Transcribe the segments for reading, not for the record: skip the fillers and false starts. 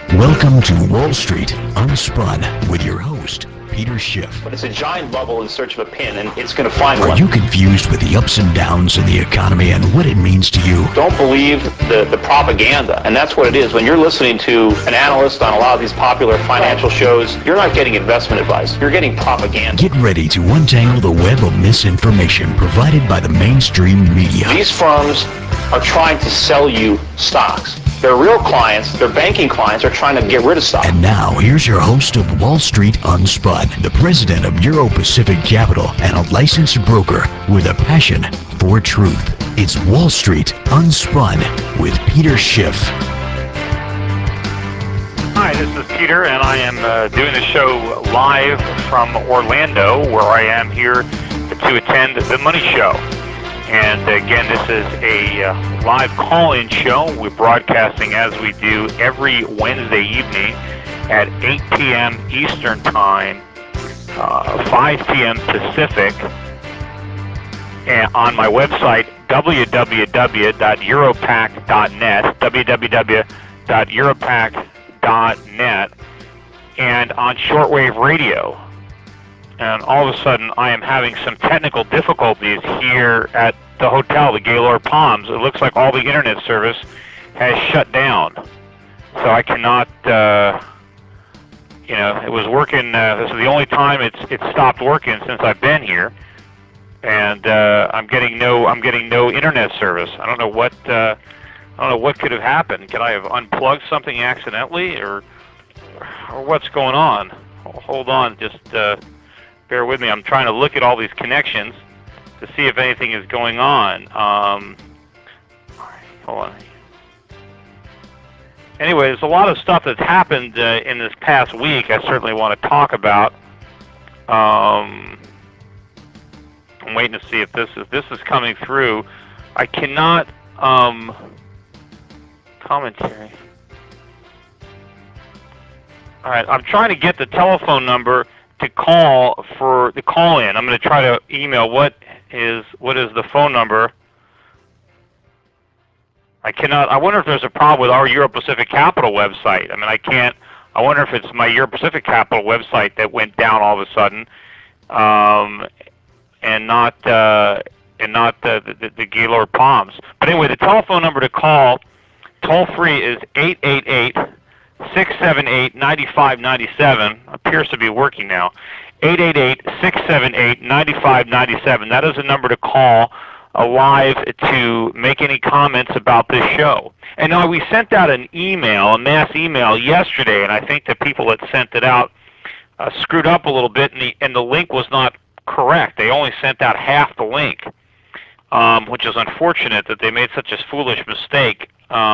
Welcome to Wall Street Unspun with your host, Peter Schiff. But it's a giant bubble in search of a pin, and it's going to find one. Are you confused with the ups and downs in the economy and what it means to you? Don't believe the propaganda, and that's what it is. When you're listening to an analyst on a lot of these popular financial shows, you're not getting investment advice. You're getting propaganda. Get ready to untangle the web of misinformation provided by the mainstream media. These firms are trying to sell you stocks. Their real clients, their banking clients, are trying to get rid of stock. And now, here's your host of Wall Street Unspun, the president of Euro Pacific Capital and a licensed broker with a passion for truth. It's Wall Street Unspun with Peter Schiff. Hi, this is Peter, and I am doing the show live from Orlando, where I am here to attend the Money Show. And again, this is a live call-in show. We're broadcasting as we do every Wednesday evening at 8 p.m. Eastern Time, 5 p.m. Pacific, and on my website, www.europac.net, www.europac.net, and on shortwave radio. And all of a sudden, I am having some technical difficulties here at the hotel, the Gaylord Palms. It looks like all the internet service has shut down. So I cannot, it was working, this is the only time it's stopped working since I've been here. And I'm getting no internet service. I don't know what could have happened. Could I have unplugged something accidentally, or what's going on? Hold on, just bear with me. I'm trying to look at all these connections to see if anything is going on. Hold on. Anyway, there's a lot of stuff that's happened in this past week I certainly want to talk about. I'm waiting to see if this is coming through. I cannot commentary. All right, I'm trying to get the telephone number to call for the call-in. I'm going to try to email what is the phone number. I cannot. I wonder if there's a problem with our Euro Pacific Capital website. I mean, I can't. I wonder if it's my Euro Pacific Capital website that went down all of a sudden, and not the Gaylord Palms. But anyway, the telephone number to call toll free is 888-678-9597. Appears to be working now. 888-678-9597. That is the number to call live to make any comments about this show. And now we sent out an email, a mass email yesterday, and I think the people that sent it out screwed up a little bit, and the link was not correct. They only sent out half the link, which is unfortunate that they made such a foolish mistake.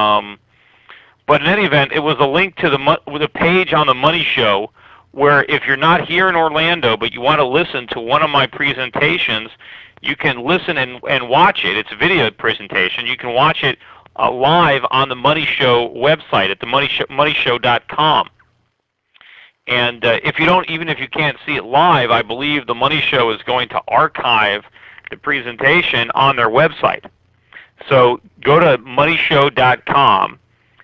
But in any event, it was a link to the page on the Money Show, where if you're not here in Orlando but you want to listen to one of my presentations, you can listen and watch it. It's a video presentation. You can watch it live on the Money Show website at themoneyshow.com. And even if you can't see it live, I believe the Money Show is going to archive the presentation on their website. So go to moneyshow.com.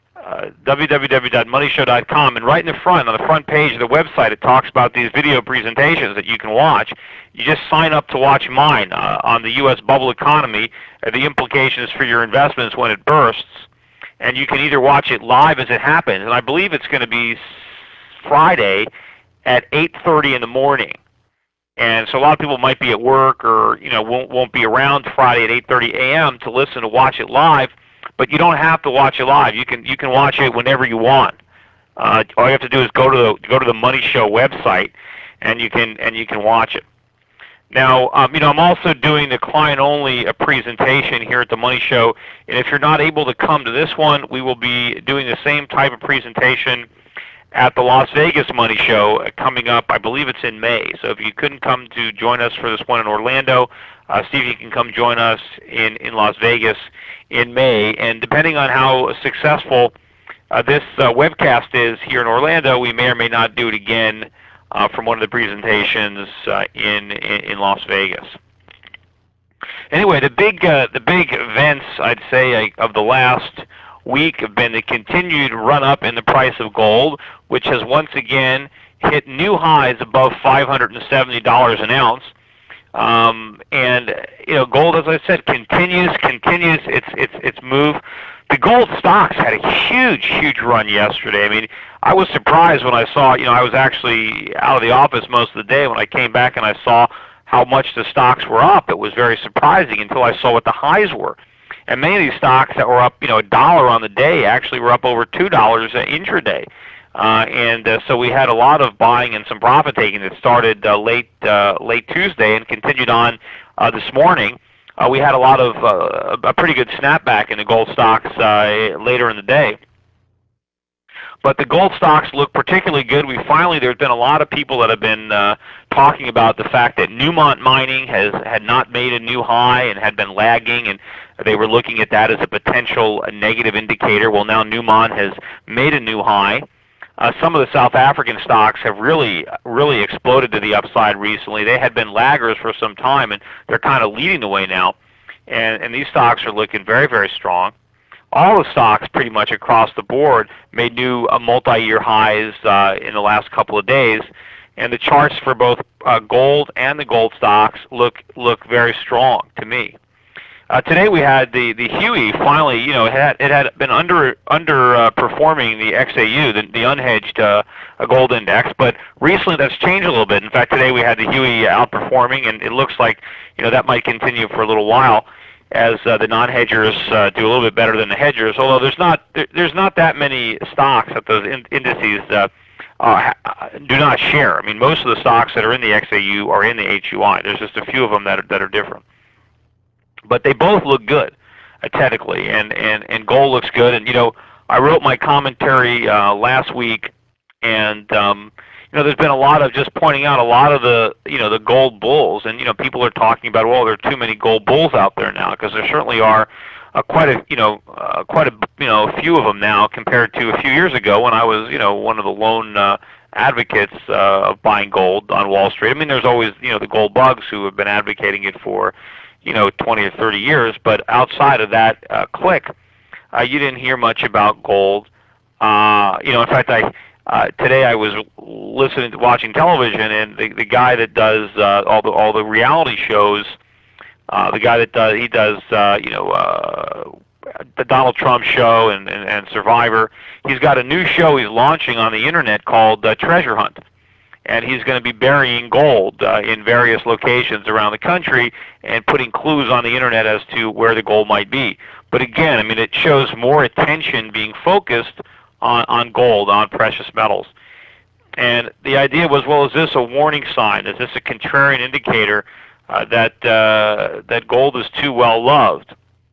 www.moneyshow.com, and right in the front, on the front page of the website, it talks about these video presentations that you can watch. You just sign up to watch mine on the U.S. bubble economy, the implications for your investments when it bursts, and you can either watch it live as it happens, and I believe it's going to be Friday at 8:30 in the morning. And so a lot of people might be at work or won't be around Friday at 8:30 a.m. to listen to watch it live. But you don't have to watch it live. You can watch it whenever you want. All you have to do is go to the Money Show website, and you can watch it. Now, I'm also doing the client-only presentation here at the Money Show, and if you're not able to come to this one, we will be doing the same type of presentation at the Las Vegas Money Show coming up. I believe it's in May. So if you couldn't come to join us for this one in Orlando, see if you can come join us in Las Vegas in May. And depending on how successful this webcast is here in Orlando, we may or may not do it again from one of the presentations in Las Vegas. Anyway, the big events, I'd say, of the last week have been the continued run-up in the price of gold, which has once again hit new highs above $570 an ounce. And gold, as I said, continues its move. The gold stocks had a huge run yesterday. I mean, I was surprised when I saw. I was actually out of the office most of the day. When I came back and I saw how much the stocks were up, it was very surprising until I saw what the highs were. And many of these stocks that were up, $1 on the day, actually were up over $2 intraday. So we had a lot of buying and some profit taking that started late Tuesday and continued on this morning. We had a pretty good snapback in the gold stocks later in the day. But the gold stocks look particularly good. There's been a lot of people that have been talking about the fact that Newmont Mining had not made a new high and had been lagging, and they were looking at that as a potential negative indicator. Well, now Newmont has made a new high. Some of the South African stocks have really exploded to the upside recently. They had been laggers for some time, and they're kind of leading the way now. And these stocks are looking very strong. All the stocks pretty much across the board made new multi-year highs in the last couple of days, and the charts for both gold and the gold stocks look very strong to me. Today we had the Huey finally. It had been underperforming the XAU, the unhedged gold index, but recently that's changed a little bit. In fact, today we had the Huey outperforming, and it looks like that might continue for a little while as the non-hedgers do a little bit better than the hedgers. Although there's not that many stocks that those indices do not share. I mean, most of the stocks that are in the XAU are in the HUI. There's just a few of them that are different. But they both look good, technically, and gold looks good. And I wrote my commentary last week, and there's been a lot of just pointing out a lot of the gold bulls, and people are talking about, well, there are too many gold bulls out there now, because there certainly are quite a few of them now compared to a few years ago when I was one of the lone advocates of buying gold on Wall Street. I mean, there's always the gold bugs who have been advocating it for 20 or 30 years, but outside of that clique, you didn't hear much about gold. In fact, today I was watching television, and the guy that does all the reality shows, the guy that does the Donald Trump show and Survivor, he's got a new show he's launching on the internet called Treasure Hunt. And he's going to be burying gold in various locations around the country and putting clues on the internet as to where the gold might be. But again, I mean, it shows more attention being focused on gold, on precious metals. And the idea was, well, is this a warning sign? Is this a contrarian indicator that gold is too well loved?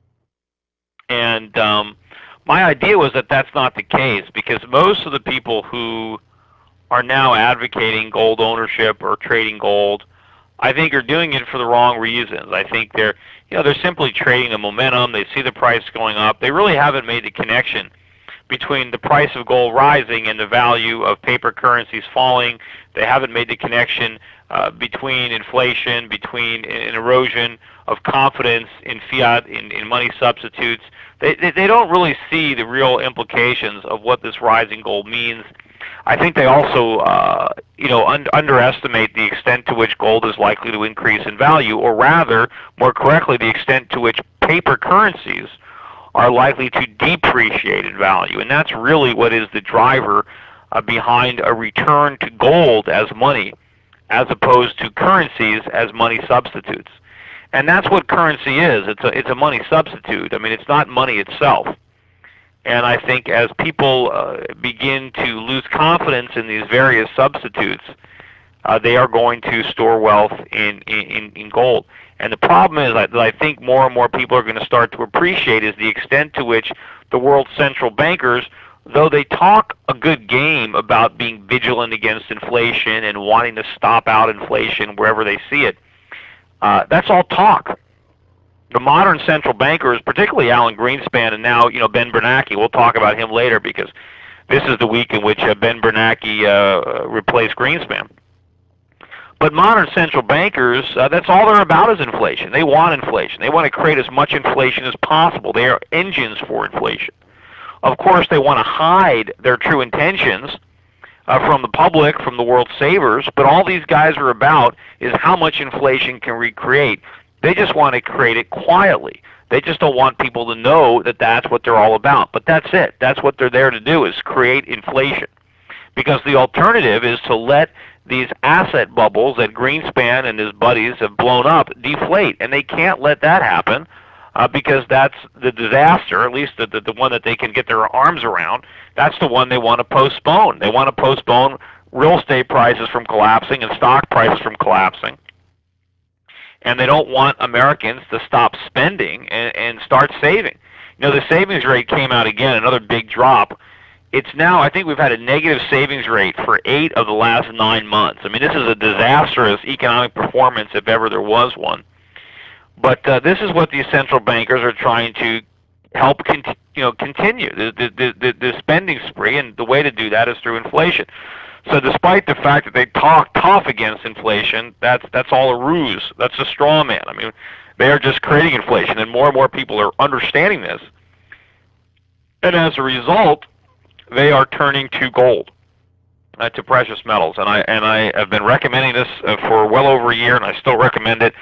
And my idea was that that's not the case, because most of the people who are now advocating gold ownership or trading gold, I think are doing it for the wrong reasons. I think they're simply trading the momentum. They see the price going up. They really haven't made the connection between the price of gold rising and the value of paper currencies falling. They haven't made the connection between inflation, between an erosion of confidence in fiat, in money substitutes. They don't really see the real implications of what this rising gold means. I think they also, underestimate the extent to which gold is likely to increase in value, or rather, more correctly, the extent to which paper currencies are likely to depreciate in value. And that's really what is the driver behind a return to gold as money, as opposed to currencies as money substitutes. And that's what currency is. It's a money substitute. I mean, it's not money itself. And I think as people begin to lose confidence in these various substitutes, they are going to store wealth in gold. And the problem is that I think more and more people are going to start to appreciate is the extent to which the world's central bankers, though they talk a good game about being vigilant against inflation and wanting to stop out inflation wherever they see it, that's all talk. The modern central bankers, particularly Alan Greenspan and now Ben Bernanke, we'll talk about him later because this is the week in which Ben Bernanke replaced Greenspan. But modern central bankers, that's all they're about is inflation. They want inflation. They want to create as much inflation as possible. They are engines for inflation. Of course, they want to hide their true intentions from the public, from the world savers, but all these guys are about is how much inflation can we create. They just want to create it quietly. They just don't want people to know that that's what they're all about. But that's it. That's what they're there to do, is create inflation. Because the alternative is to let these asset bubbles that Greenspan and his buddies have blown up deflate. And they can't let that happen because that's the disaster, at least the one that they can get their arms around. That's the one they want to postpone. They want to postpone real estate prices from collapsing and stock prices from collapsing. And they don't want Americans to stop spending and start saving. You know, the savings rate came out again, another big drop. It's now, I think we've had a negative savings rate for 8 of the last 9 months. I mean, this is a disastrous economic performance if ever there was one. But this is what these central bankers are trying to help continue, the spending spree, and the way to do that is through inflation. So despite the fact that they talk tough against inflation, that's all a ruse. That's a straw man. I mean, they are just creating inflation, and more people are understanding this. And as a result, they are turning to gold, to precious metals. And I have been recommending this for well over a year, and I still recommend it.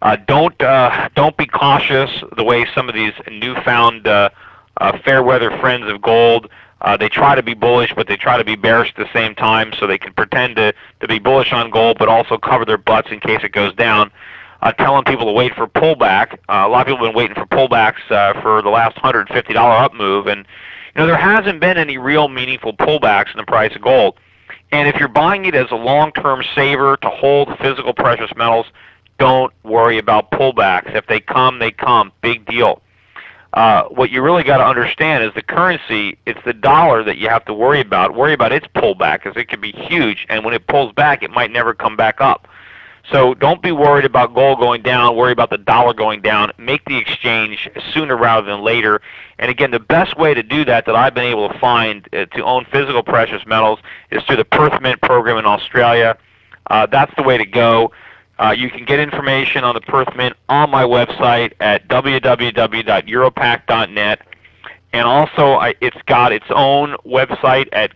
Don't be cautious the way some of these newfound fair weather friends of gold. They try to be bullish, but they try to be bearish at the same time, so they can pretend to be bullish on gold, but also cover their butts in case it goes down. Telling people to wait for pullback. A lot of people have been waiting for pullbacks for the last $150 up move, and there hasn't been any real meaningful pullbacks in the price of gold. And if you're buying it as a long-term saver to hold physical precious metals, don't worry about pullbacks. If they come, they come. Big deal. What you really got to understand is the currency, it's the dollar that you have to worry about. Worry about its pullback, because it can be huge, and when it pulls back, it might never come back up. So don't be worried about gold going down. Worry about the dollar going down. Make the exchange sooner rather than later. And again, the best way to do that I've been able to find to own physical precious metals is through the Perth Mint program in Australia. That's the way to go. You can get information on the Perth Mint on my website at www.europac.net. And also, it's got its own website at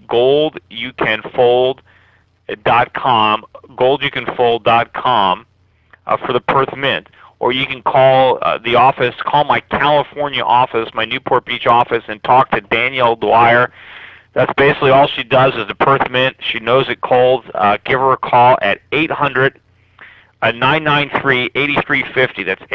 goldyoucanfold.com, goldyoucanfold.com for the Perth Mint. Or you can call the office, call my California office, my Newport Beach office, and talk to Danielle Dwyer. That's basically all she does is the Perth Mint. She knows it cold. Give her a call at 800-993-8350. That's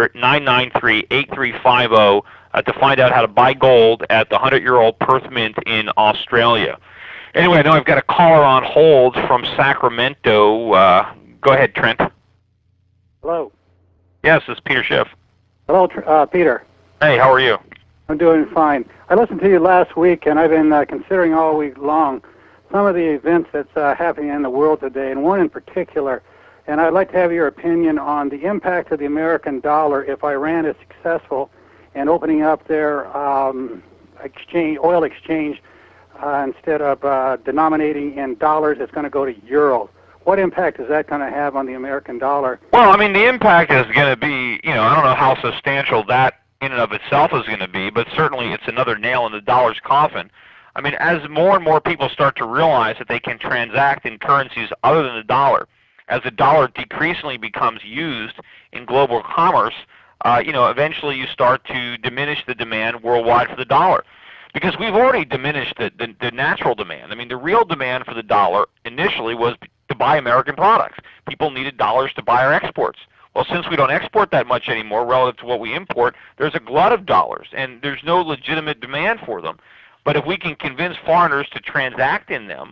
800-993-8350 to find out how to buy gold at the 100-year-old Perth Mint in Australia. Anyway, I know I've got a caller on hold from Sacramento. Go ahead, Trent. Hello. Yes, this is Peter Schiff. Hello, Peter. Hey, how are you? I'm doing fine. I listened to you last week, and I've been considering all week long some of the events that's happening in the world today, and one in particular. And I'd like to have your opinion on the impact of the American dollar if Iran is successful in opening up their oil exchange instead of denominating in dollars. It's going to go to euros. What impact is that going to have on the American dollar? Well, I mean, the impact is going to be, I don't know how substantial that in and of itself is going to be, but certainly it's another nail in the dollar's coffin. I mean, as more and more people start to realize that they can transact in currencies other than the dollar, as the dollar decreasingly becomes used in global commerce, eventually you start to diminish the demand worldwide for the dollar. Because we've already diminished the natural demand. I mean, the real demand for the dollar initially was to buy American products. People needed dollars to buy our exports. Well, since we don't export that much anymore relative to what we import, there's a glut of dollars, and there's no legitimate demand for them. But if we can convince foreigners to transact in them,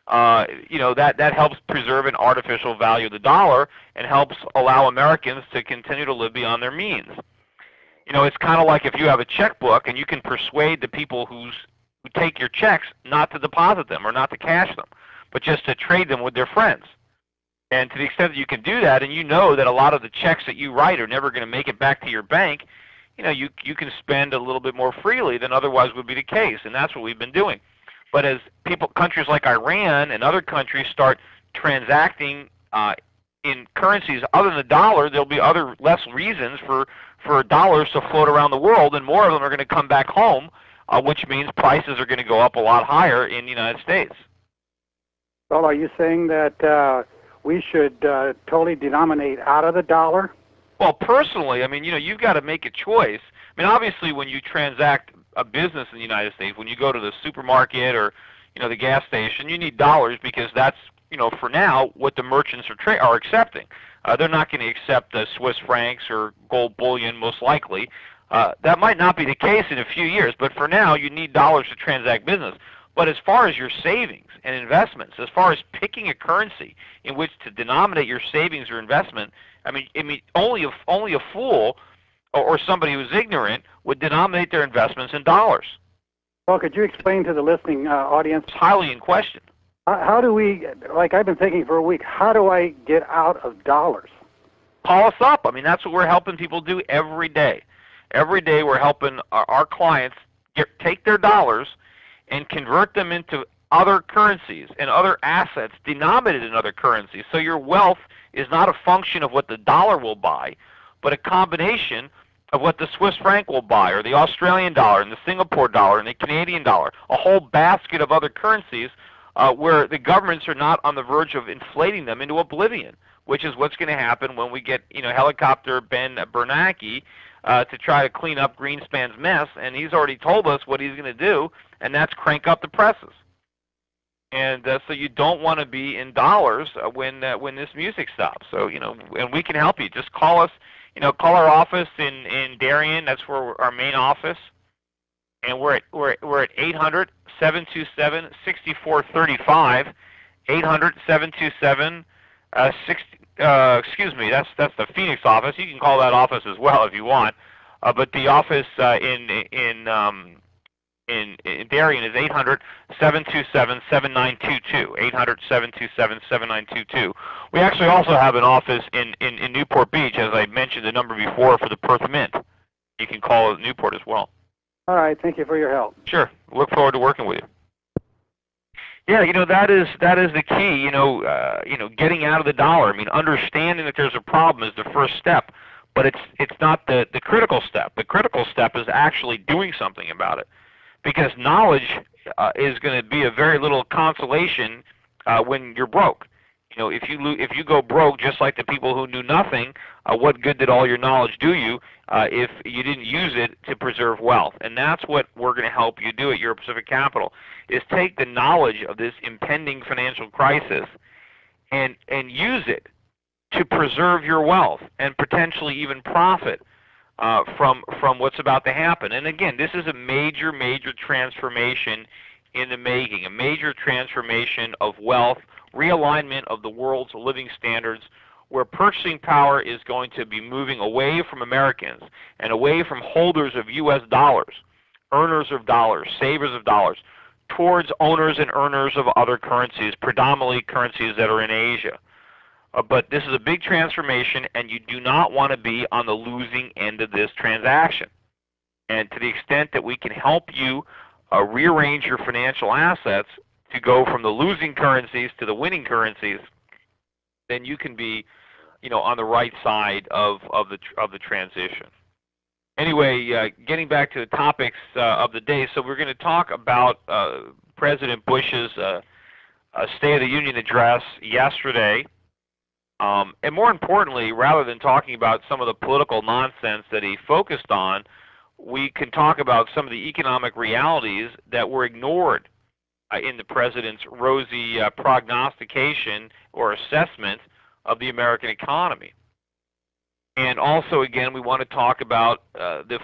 that helps preserve an artificial value of the dollar and helps allow Americans to continue to live beyond their means. It's kind of like if you have a checkbook and you can persuade the people who take your checks not to deposit them or not to cash them, but just to trade them with their friends. And to the extent that you can do that, and you know that a lot of the checks that you write are never going to make it back to your bank, you can spend a little bit more freely than otherwise would be the case, and that's what we've been doing. But as countries like Iran and other countries start transacting in currencies other than the dollar, there'll be less reasons for dollars to float around the world, and more of them are going to come back home which means prices are going to go up a lot higher in the United States. Well, are you saying that we should totally denominate out of the dollar? Well, personally, I mean, you've got to make a choice. I mean, obviously, when you transact a business in the United States, when you go to the supermarket or, the gas station, you need dollars because that's, for now, what the merchants are accepting. They're not going to accept Swiss francs or gold bullion, most likely. That might not be the case in a few years, but for now, you need dollars to transact business. But as far as your savings and investments, as far as picking a currency in which to denominate your savings or investment, I mean, only a fool or somebody who's ignorant would denominate their investments in dollars. Well, could you explain to the listening audience? It's highly in question. How do we, like I've been thinking for a week, how do I get out of dollars? Call us up. I mean, that's what we're helping people do every day. Every day we're helping our clients take their dollars and convert them into other currencies and other assets denominated in other currencies. So your wealth is not a function of what the dollar will buy, but a combination of what the Swiss franc will buy, or the Australian dollar, and the Singapore dollar, and the Canadian dollar, a whole basket of other currencies where the governments are not on the verge of inflating them into oblivion, which is what's going to happen when we get helicopter Ben Bernanke to try to clean up Greenspan's mess, and he's already told us what he's going to do, and that's crank up the presses. And so you don't want to be in dollars when this music stops. So and we can help you. Just call us. Call our office in Darien. That's where our main office, and we're at 800-727-6435. 800-727 excuse me. That's the Phoenix office. You can call that office as well if you want. But the office in Darien is 800-727-7922. 800-727-7922. We actually also have an office in Newport Beach, as I mentioned the number before, for the Perth Mint. You can call it Newport as well. All right, thank you for your help. Sure. Look forward to working with you. Yeah, that is the key. Getting out of the dollar. I mean, understanding that there's a problem is the first step, but it's not the critical step. The critical step is actually doing something about it, because knowledge is going to be of very little consolation when you're broke. If you go broke, just like the people who knew nothing, what good did all your knowledge do you if you didn't use it to preserve wealth? And that's what we're going to help you do at Euro Pacific Capital, is take the knowledge of this impending financial crisis and use it to preserve your wealth and potentially even profit from what's about to happen. And again, this is a major transformation in the making, a major transformation of wealth, realignment of the world's living standards, where purchasing power is going to be moving away from Americans and away from holders of U.S. dollars, earners of dollars, savers of dollars, towards owners and earners of other currencies, predominantly currencies that are in Asia. But this is a big transformation, and you do not want to be on the losing end of this transaction. And to the extent that we can help you rearrange your financial assets to go from the losing currencies to the winning currencies, then you can be, on the right side of the transition. Anyway, getting back to the topics of the day, so we're going to talk about President Bush's State of the Union address yesterday. And more importantly, rather than talking about some of the political nonsense that he focused on, we can talk about some of the economic realities that were ignored in the president's rosy prognostication or assessment of the American economy. And also, again, we want to talk about the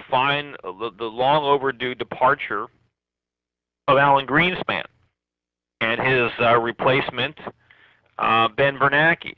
long overdue departure of Alan Greenspan and his replacement, Ben Bernanke.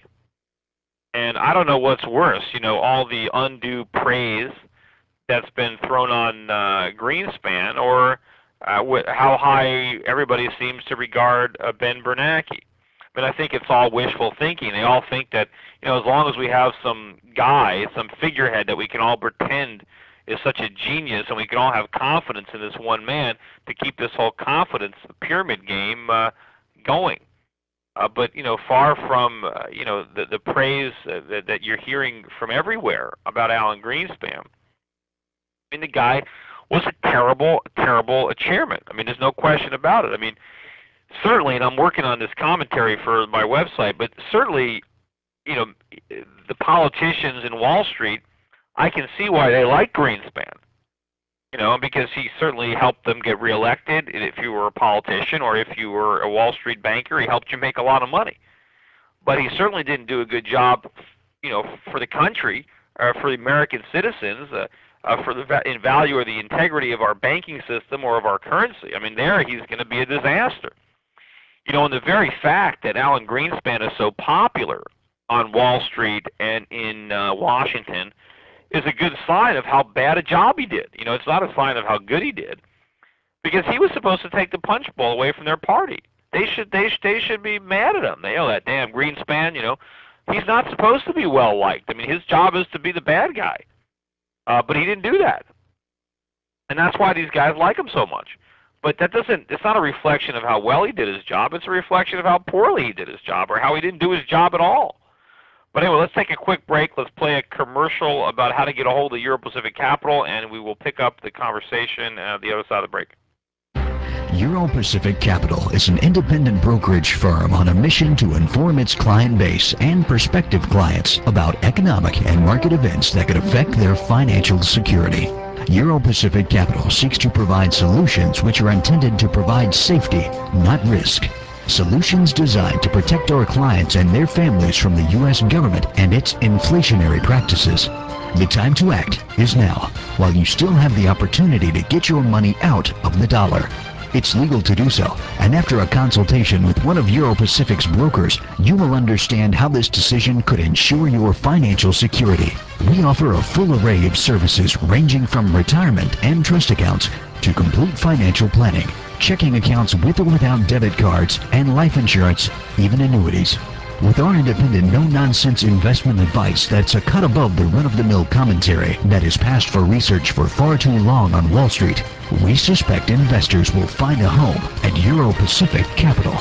And I don't know what's worse, all the undue praise that's been thrown on Greenspan, or how high everybody seems to regard Ben Bernanke. But I think it's all wishful thinking. They all think that, as long as we have some guy, some figurehead that we can all pretend is such a genius, and we can all have confidence in this one man to keep this whole confidence pyramid game going. But far from the praise that you're hearing from everywhere about Alan Greenspan. I mean, the guy was a terrible, terrible chairman. I mean, there's no question about it. I mean, certainly, and I'm working on this commentary for my website, but certainly, you know, the politicians in Wall Street, I can see why they like Greenspan. You know, because he certainly helped them get reelected. If you were a politician or if you were a Wall Street banker, he helped you make a lot of money. But he certainly didn't do a good job, you know, for the country, for the American citizens, for the in value or the integrity of our banking system or of our currency. I mean, there he's going to be a disaster. You know, and the very fact that Alan Greenspan is so popular on Wall Street and in Washington is a good sign of how bad a job he did. You know, it's not a sign of how good he did, because he was supposed to take the punch bowl away from their party. They should be mad at him. They know that damn Greenspan. You know, he's not supposed to be well liked. I mean, his job is to be the bad guy, but he didn't do that, and that's why these guys like him so much. But that doesn't. It's not a reflection of how well he did his job. It's a reflection of how poorly he did his job, or how he didn't do his job at all. But anyway, let's take a quick break. Let's play a commercial about how to get a hold of Euro Pacific Capital, and we will pick up the conversation at the other side of the break. Euro Pacific Capital is an independent brokerage firm on a mission to inform its client base and prospective clients about economic and market events that could affect their financial security. Euro Pacific Capital seeks to provide solutions which are intended to provide safety, not risk. Solutions designed to protect our clients and their families from the U.S. government and its inflationary practices. The time to act is now, while you still have the opportunity to get your money out of the dollar. It's legal to do so, and after a consultation with one of Euro Pacific's brokers, you will understand how this decision could ensure your financial security. We offer a full array of services ranging from retirement and trust accounts to complete financial planning, checking accounts with or without debit cards, and life insurance, even annuities. With our independent, no-nonsense investment advice that's a cut above the run-of-the-mill commentary that is passed for research for far too long on Wall Street, we suspect investors will find a home at Euro Pacific Capital.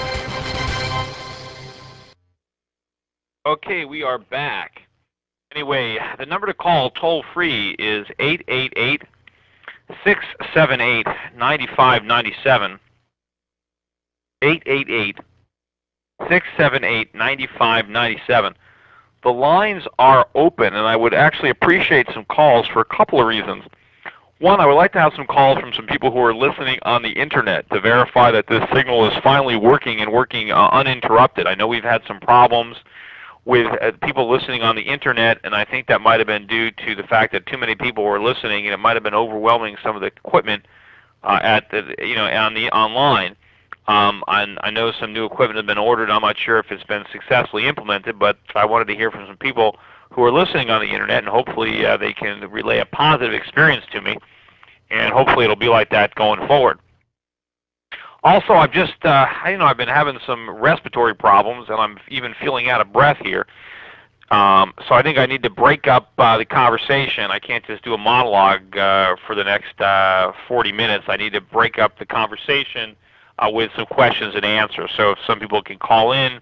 Okay, we are back. Anyway, the number to call toll-free is 888-678-9597. 888-678-9597. The lines are open, and I would actually appreciate some calls for a couple of reasons. One, I would like to have some calls from some people who are listening on the internet to verify that this signal is finally working and working uninterrupted. I know we've had some problems with people listening on the internet, and I think that might have been due to the fact that too many people were listening, and it might have been overwhelming some of the equipment online. And I know some new equipment has been ordered. I'm not sure if it's been successfully implemented, but I wanted to hear from some people who are listening on the internet, and hopefully they can relay a positive experience to me, and hopefully it'll be like that going forward. Also, I've just, I've been having some respiratory problems, and I'm even feeling out of breath here. So I think I need to break up the conversation. I can't just do a monologue for the next 40 minutes. I need to break up the conversation with some questions and answers. So if some people can call in,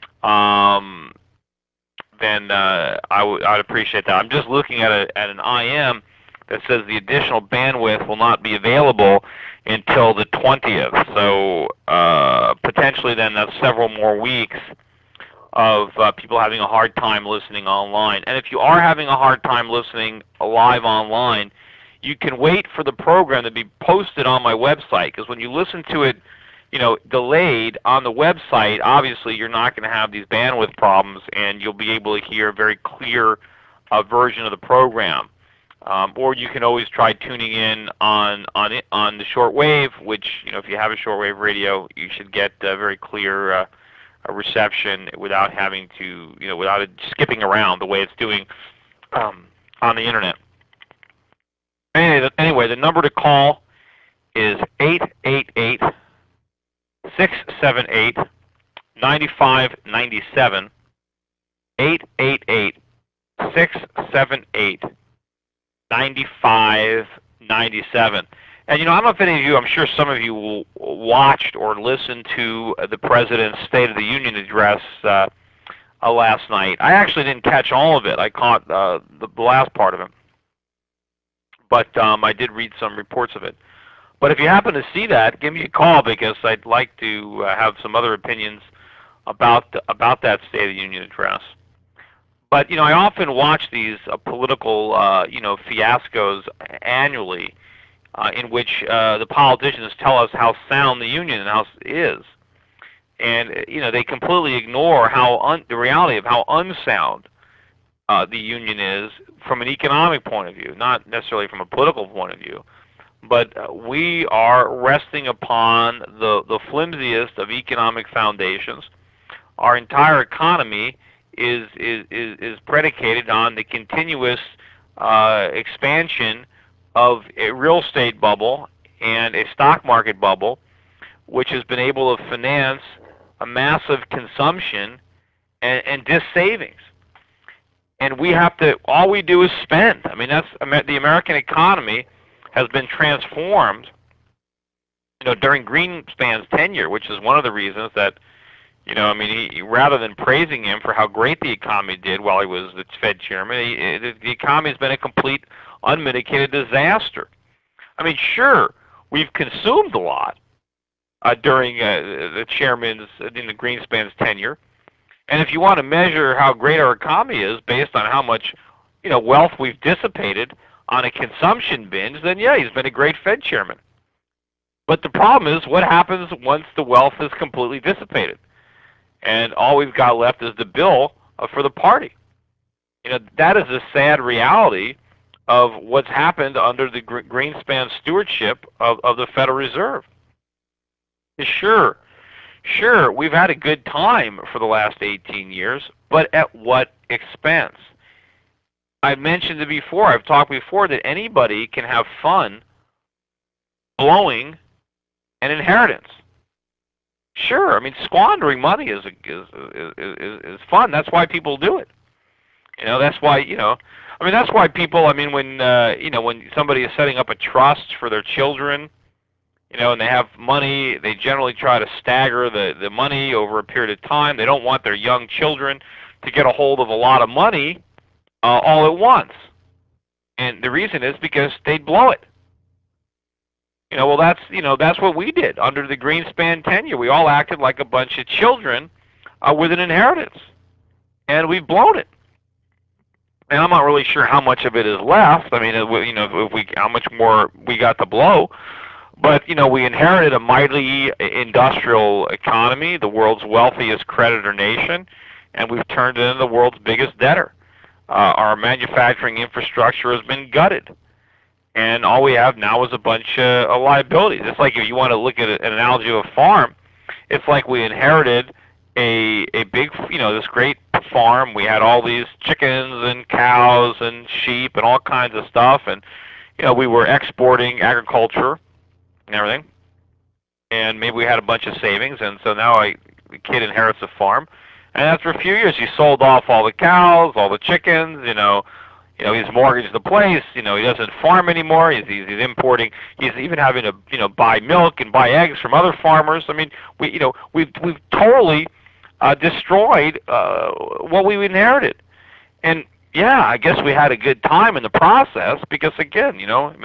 then I'd appreciate that. I'm just looking at an IM that says the additional bandwidth will not be available until the 20th. So potentially then that's several more weeks of people having a hard time listening online. And if you are having a hard time listening live online, you can wait for the program to be posted on my website, because when you listen to it, delayed on the website, obviously you're not going to have these bandwidth problems, and you'll be able to hear a very clear version of the program. Or you can always try tuning in on the shortwave, which, if you have a shortwave radio, you should get a very clear reception without having to, without it skipping around the way it's doing on the internet. Anyway, the number to call is 888-678-9597. 888-678-9597. And I don't know if any of you, I'm sure some of you watched or listened to the President's State of the Union address last night. I actually didn't catch all of it. I caught the last part of it. but I did read some reports of it. But if you happen to see that, give me a call because I'd like to have some other opinions about that State of the Union address. But I often watch these political fiascos annually, in which the politicians tell us how sound the Union House is, and they completely ignore the reality of how unsound the Union is from an economic point of view, not necessarily from a political point of view. But we are resting upon the flimsiest of economic foundations. Our entire economy is predicated on the continuous expansion of a real estate bubble and a stock market bubble, which has been able to finance a massive consumption and savings. And all we do is spend. I mean, the American economy has been transformed, during Greenspan's tenure, which is one of the reasons that, rather than praising him for how great the economy did while he was the Fed chairman, the economy has been a complete, unmitigated disaster. I mean, sure, we've consumed a lot during the Greenspan's tenure, and if you want to measure how great our economy is based on how much, wealth we've dissipated on a consumption binge, then yeah, he's been a great Fed chairman. But the problem is, what happens once the wealth is completely dissipated, and all we've got left is the bill for the party? That is a sad reality of what's happened under the Greenspan stewardship of the Federal Reserve. Sure, we've had a good time for the last 18 years, but at what expense? I've mentioned it before, I've talked before, that anybody can have fun blowing an inheritance. Sure, I mean, squandering money is fun. That's why people do it. That's why, that's why people, when somebody is setting up a trust for their children, and they have money, they generally try to stagger the money over a period of time. They don't want their young children to get a hold of a lot of money all at once. And the reason is because they'd blow it. Well, that's what we did under the Greenspan tenure. We all acted like a bunch of children with an inheritance, and we've blown it. And I'm not really sure how much of it is left. I mean, how much more we got to blow. But we inherited a mighty industrial economy, the world's wealthiest creditor nation, and we've turned it into the world's biggest debtor. Our manufacturing infrastructure has been gutted, and all we have now is a bunch of liabilities. It's like, if you want to look at an analogy of a farm, it's like we inherited a big, this great farm. We had all these chickens and cows and sheep and all kinds of stuff, and we were exporting agriculture and everything, and maybe we had a bunch of savings, and so now the kid inherits a farm, and after a few years, he sold off all the cows, all the chickens, he's mortgaged the place, he doesn't farm anymore, he's importing, he's even having to buy milk and buy eggs from other farmers. I mean, we've totally destroyed what we inherited. And yeah, I guess we had a good time in the process because, again,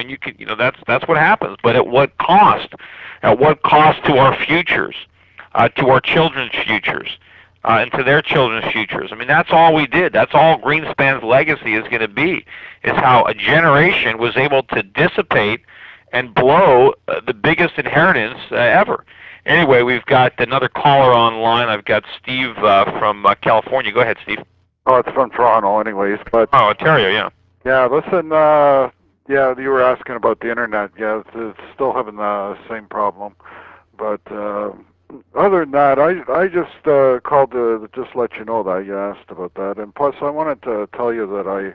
that's what happens. But at what cost? At what cost to our futures, to our children's futures, and to their children's futures? I mean, that's all we did. That's all Greenspan's legacy is going to be, is how a generation was able to dissipate and blow the biggest inheritance ever. Anyway, we've got another caller online. I've got Steve from California. Go ahead, Steve. Oh, it's from Toronto anyways, but... Oh, Ontario, yeah. Yeah, listen, yeah, you were asking about the internet. Yeah, it's still having the same problem. But other than that, I just called to just let you know that you asked about that. And plus, I wanted to tell you that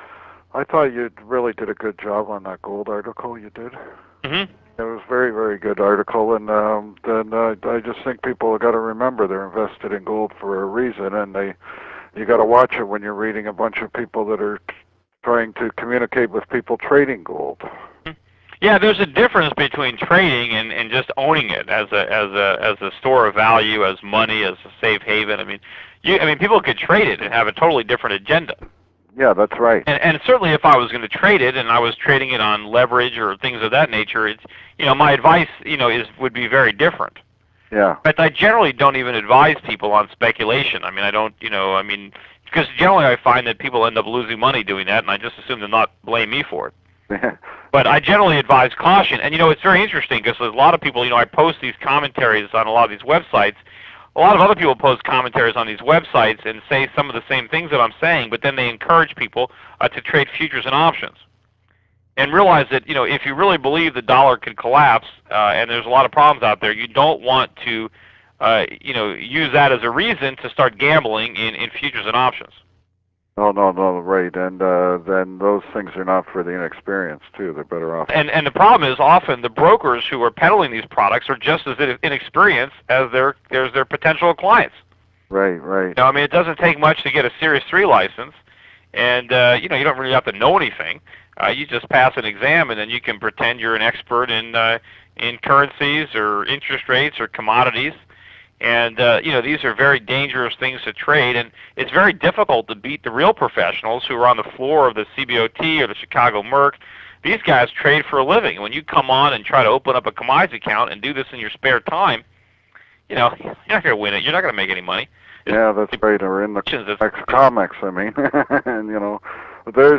I thought you really did a good job on that gold article you did. Mm-hmm. It was a very, very good article, and then I just think people have got to remember they're invested in gold for a reason, and you got to watch it when you're reading a bunch of people that are trying to communicate with people trading gold. Yeah, there's a difference between trading and just owning it as a store of value, as money, as a safe haven. I mean, people could trade it and have a totally different agenda. Yeah, that's right. And certainly if I was going to trade it and I was trading it on leverage or things of that nature, it's, my advice, would be very different. Yeah. But I generally don't even advise people on speculation. I mean, because generally I find that people end up losing money doing that, and I just assume to not blame me for it. But I generally advise caution. And, it's very interesting because a lot of people, I post these commentaries on a lot of these websites. A lot of other people post commentaries on these websites and say some of the same things that I'm saying, but then they encourage people to trade futures and options. And realize that, if you really believe the dollar could collapse, and there's a lot of problems out there, you don't want to, use that as a reason to start gambling in futures and options. No, right. And then those things are not for the inexperienced, too. They're better off. And the problem is often the brokers who are peddling these products are just as inexperienced as their potential clients. Right. It doesn't take much to get a Series 3 license, and, you don't really have to know anything. You just pass an exam, and then you can pretend you're an expert in currencies or interest rates or commodities. And, these are very dangerous things to trade, and it's very difficult to beat the real professionals who are on the floor of the CBOT or the Chicago Merc. These guys trade for a living. When you come on and try to open up a commodities account and do this in your spare time, you're not going to win it. You're not going to make any money. Yeah, that's right. Or in the comics, I mean. And, there's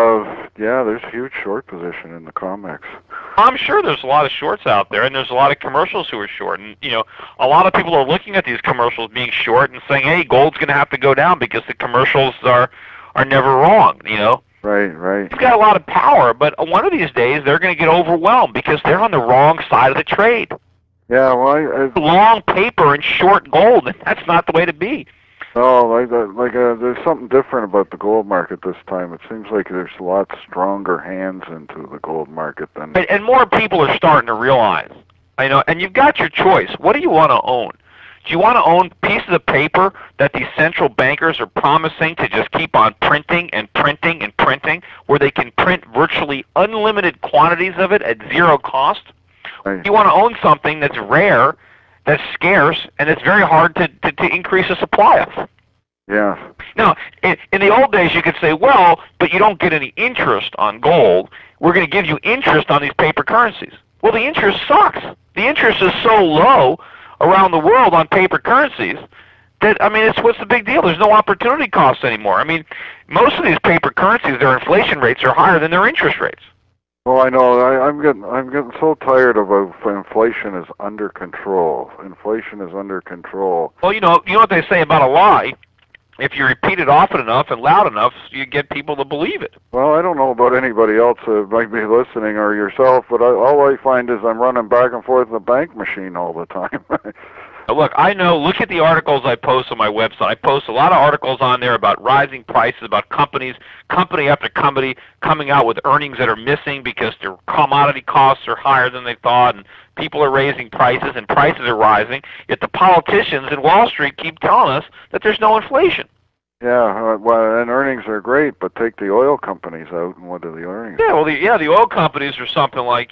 a huge short position in the comics. I'm sure there's a lot of shorts out there, and there's a lot of commercials who are short. And, a lot of people are looking at these commercials being short and saying, hey, gold's going to have to go down because the commercials are never wrong, Right. It's got a lot of power, but one of these days they're going to get overwhelmed because they're on the wrong side of the trade. Yeah, well, long paper and short gold, and that's not the way to be. Oh, there's something different about the gold market this time. It seems like there's a lot stronger hands into the gold market than. And more people are starting to realize, and you've got your choice. What do you want to own? Do you want to own pieces of paper that these central bankers are promising to just keep on printing and printing and printing, where they can print virtually unlimited quantities of it at zero cost? Right. You want to own something that's rare, that's scarce, and it's very hard to increase the supply of. Yeah. Now, in the old days, you could say, well, but you don't get any interest on gold. We're going to give you interest on these paper currencies. Well, the interest sucks. The interest is so low around the world on paper currencies that, what's the big deal? There's no opportunity cost anymore. Most of these paper currencies, their inflation rates are higher than their interest rates. Well, I know. I'm getting so tired of inflation is under control. Inflation is under control. Well, you know what they say about a lie. If you repeat it often enough and loud enough, you get people to believe it. Well, I don't know about anybody else who might be listening or yourself, but all I find is I'm running back and forth in the bank machine all the time. Look, I know. Look at the articles I post on my website. I post a lot of articles on there about rising prices, about company after company coming out with earnings that are missing because their commodity costs are higher than they thought, and people are raising prices, and prices are rising. Yet the politicians in Wall Street keep telling us that there's no inflation. Yeah, well, and earnings are great, but take the oil companies out, and what are the earnings? Yeah, well, the oil companies are something like,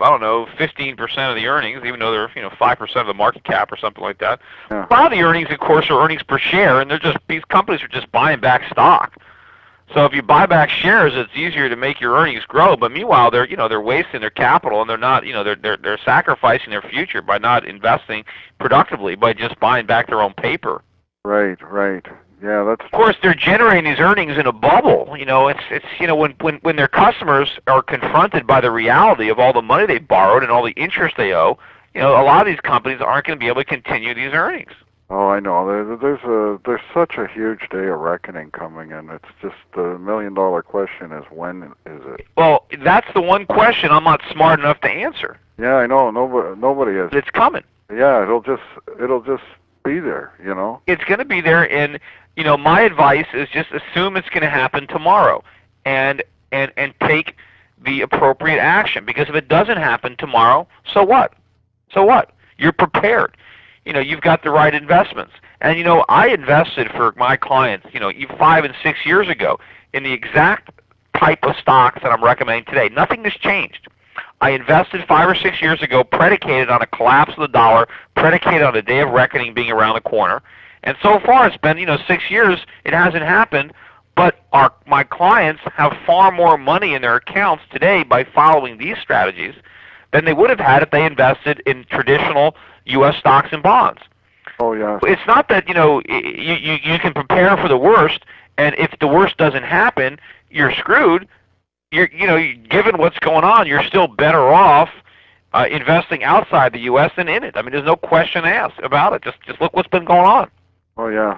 15% of the earnings, even though they're, 5% of the market cap or something like that. Yeah. A lot of the earnings, of course, are earnings per share, and these companies are just buying back stock. So if you buy back shares, it's easier to make your earnings grow. But meanwhile, they're wasting their capital, and they're not, they're sacrificing their future by not investing productively by just buying back their own paper. Right. Yeah, that's. Of course, they're generating these earnings in a bubble. When their customers are confronted by the reality of all the money they borrowed and all the interest they owe, a lot of these companies aren't going to be able to continue these earnings. Oh, I know. There's such a huge day of reckoning coming, and it's just the $1,000,000 question is when is it? Well, that's the one question I'm not smart enough to answer. Yeah, I know. Nobody is. It's coming. Yeah, it'll just be there. It's going to be there, and my advice is just assume it's going to happen tomorrow, and take the appropriate action. Because if it doesn't happen tomorrow, so what? So what? You're prepared. You've got the right investments. And I invested for my clients, 5 and 6 years ago in the exact type of stocks that I'm recommending today. Nothing has changed. I invested 5 or 6 years ago, predicated on a collapse of the dollar, predicated on the day of reckoning being around the corner. And so far, it's been 6 years. It hasn't happened, But my clients have far more money in their accounts today by following these strategies than they would have had if they invested in traditional U.S. stocks and bonds. Oh yeah. It's not that you can prepare for the worst, and if the worst doesn't happen, you're screwed. Given what's going on, you're still better off investing outside the U.S. than in it. I mean, there's no question asked about it. Just look what's been going on. Oh yeah.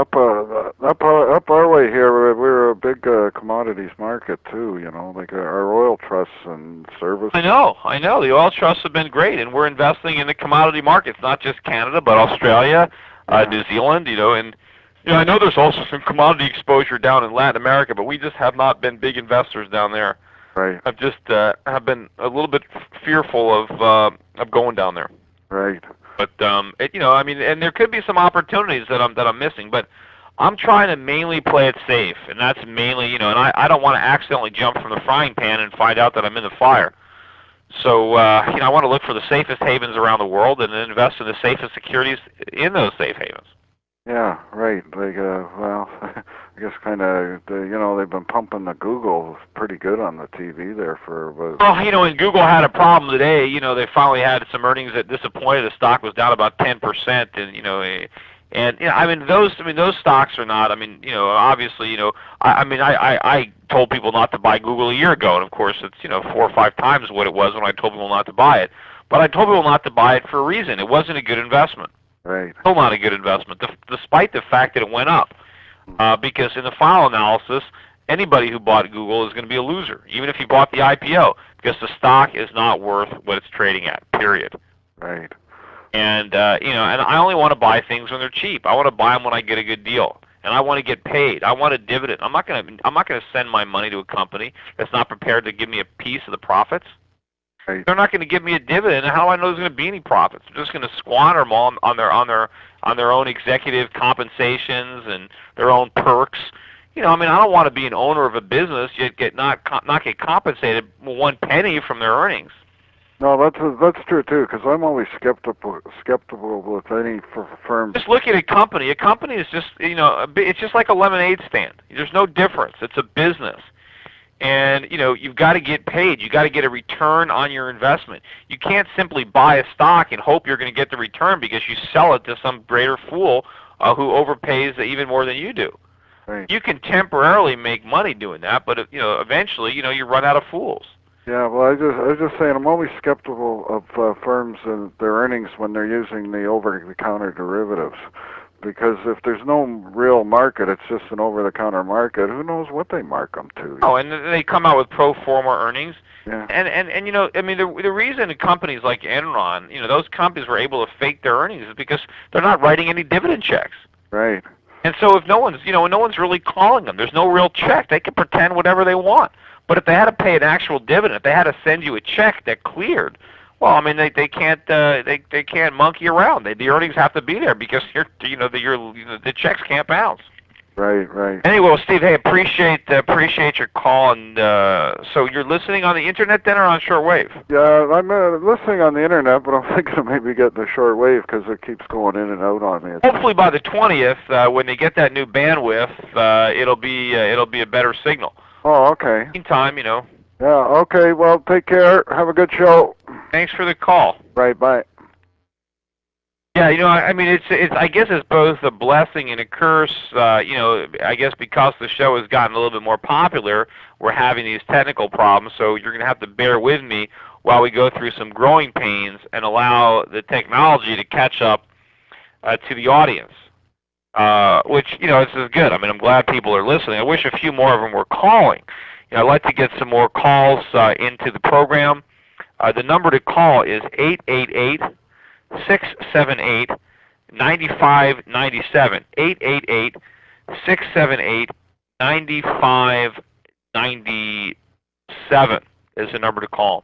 Up our way here, we're a big commodities market too. Like our oil trusts and service. I know. The oil trusts have been great, and we're investing in the commodity markets, not just Canada, but Australia, New Zealand. And I know there's also some commodity exposure down in Latin America, but we just have not been big investors down there. Right. I've just have been a little bit fearful of going down there. Right. But and there could be some opportunities that I'm missing, but I'm trying to mainly play it safe, and that's mainly, and I don't want to accidentally jump from the frying pan and find out that I'm in the fire. So, I want to look for the safest havens around the world and then invest in the safest securities in those safe havens. Yeah, right. Like, well, I guess kind of, they've been pumping the Google pretty good on the TV there for. And Google had a problem today. They finally had some earnings that disappointed. The stock was down about 10%, and those stocks are not. Obviously, I told people not to buy Google a year ago, and of course, it's 4 or 5 times what it was when I told people not to buy it. But I told people not to buy it for a reason. It wasn't a good investment. Right. Still not a good investment, despite the fact that it went up. Because in the final analysis, anybody who bought Google is going to be a loser, even if you bought the IPO, because the stock is not worth what it's trading at. Period. Right. And and I only want to buy things when they're cheap. I want to buy them when I get a good deal, and I want to get paid. I want a dividend. I'm not going to send my money to a company that's not prepared to give me a piece of the profits. Right. They're not going to give me a dividend. How do I know there's going to be any profits? They're just going to squander them all on their own executive compensations and their own perks. I don't want to be an owner of a business yet not get compensated 1 penny from their earnings. No, that's true too. Because I'm always skeptical with any firm. Just look at a company. A company is just it's just like a lemonade stand. There's no difference. It's a business. And you've got to get paid. You got to get a return on your investment. You can't simply buy a stock and hope you're going to get the return because you sell it to some greater fool who overpays even more than you do. Right. You can temporarily make money doing that, but eventually you run out of fools. Yeah, well, I was just saying, I'm always skeptical of firms and their earnings when they're using the over-the-counter derivatives. Because if there's no real market, it's just an over-the-counter market. Who knows what they mark them to? Oh, and they come out with pro forma earnings. Yeah. And the reason companies like Enron, those companies were able to fake their earnings is because they're not writing any dividend checks. Right. And so if no one's really calling them, there's no real check. They can pretend whatever they want. But if they had to pay an actual dividend, if they had to send you a check that cleared, well, they can't they can't monkey around. The earnings have to be there because the checks can't bounce. Right. Anyway, well, Steve, hey, appreciate your call, and so you're listening on the internet then or on shortwave? Yeah, I'm listening on the internet, but I'm thinking of maybe getting the shortwave because it keeps going in and out on me. Hopefully by the 20th, when they get that new bandwidth, it'll be a better signal. Oh, okay. Meantime, Yeah, okay. Well, take care. Have a good show. Thanks for the call. Right, bye. Yeah, it's I guess it's both a blessing and a curse. I guess because the show has gotten a little bit more popular, we're having these technical problems. So you're going to have to bear with me while we go through some growing pains and allow the technology to catch up to the audience. Which this is good. I'm glad people are listening. I wish a few more of them were calling. I'd like to get some more calls into the program. The number to call is 888-678-9597. 888-678-9597 is the number to call.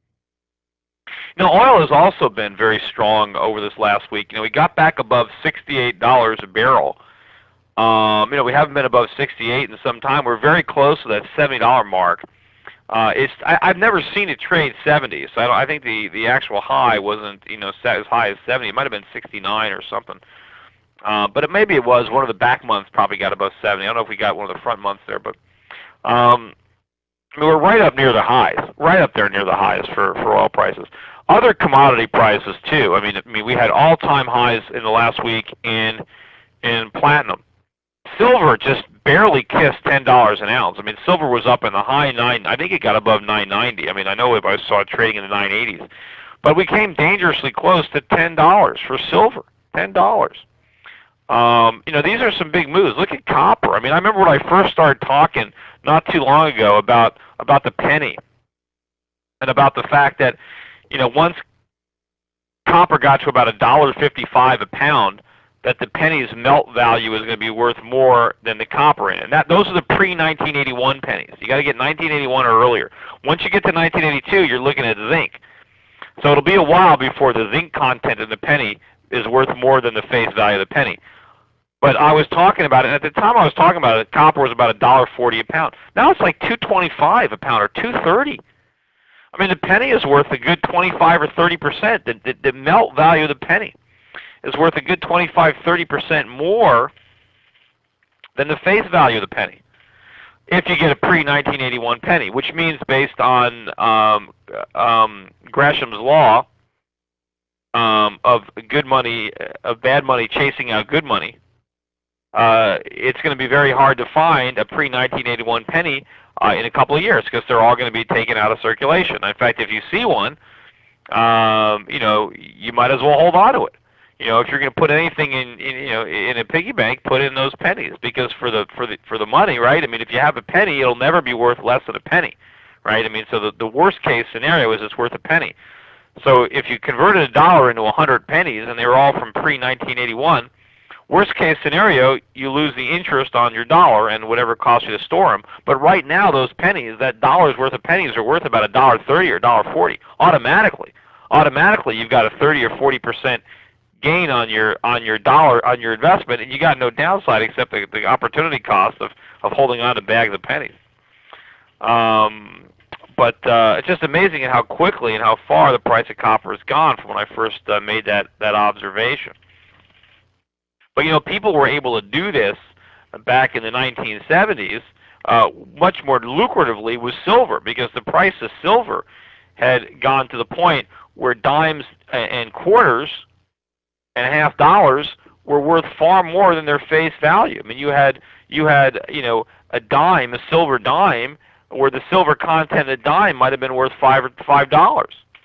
Oil has also been very strong over this last week. We got back above $68 a barrel. We haven't been above 68 in some time. We're very close to that $70 mark. I've never seen it trade 70, so I think the actual high wasn't set as high as 70. It might have been 69 or something. But maybe it was one of the back months probably got above 70. I don't know if we got one of the front months there, but um, I mean, we're right up near the highs, right up there near the highs for oil prices. Other commodity prices too. I mean, we had all-time highs in the last week in platinum. Silver just barely kissed $10 an ounce. I mean, silver was up in the high nine. I think it got above 990. I mean, I know I saw it trading in the 980s, but we came dangerously close to $10 for silver. $10. These are some big moves. Look at copper. I mean, I remember when I first started talking not too long ago about the penny and about the fact that, once copper got to about $1.55 a pound, that the penny's melt value is going to be worth more than the copper in it. And those are the pre-1981 pennies. You got to get 1981 or earlier. Once you get to 1982, you're looking at zinc. So it'll be a while before the zinc content in the penny is worth more than the face value of the penny. But I was talking about it, and at the time I was talking about it, copper was about $1.40 a pound. Now it's like $2.25 a pound or $2.30. I mean, the penny is worth a good 25 or 30%. The melt value of the penny is worth a good 25, 30% more than the face value of the penny if you get a pre-1981 penny, which means based on Gresham's law of good money, of bad money chasing out good money, it's going to be very hard to find a pre-1981 penny in a couple of years because they're all going to be taken out of circulation. In fact, if you see one, you might as well hold on to it. If you're going to put anything in a piggy bank, put in those pennies because for the money, right? I mean, if you have a penny, it'll never be worth less than a penny, right? I mean, so the worst case scenario is it's worth a penny. So if you converted $1 into 100 pennies and they were all from pre-1981, worst case scenario, you lose the interest on your dollar and whatever it costs you to store them. But right now, those pennies, that dollar's worth of pennies, are worth about $1.30 or $1.40 automatically. Automatically, you've got a 30 or 40% gain on your dollar on your investment, and you got no downside except the opportunity cost of holding on to bags of pennies. But it's just amazing how quickly and how far the price of copper has gone from when I first made that observation. But people were able to do this back in the 1970s much more lucratively with silver because the price of silver had gone to the point where dimes and quarters and half dollars were worth far more than their face value. I mean, you had a dime, a silver dime, where the silver content of the dime might have been worth $5.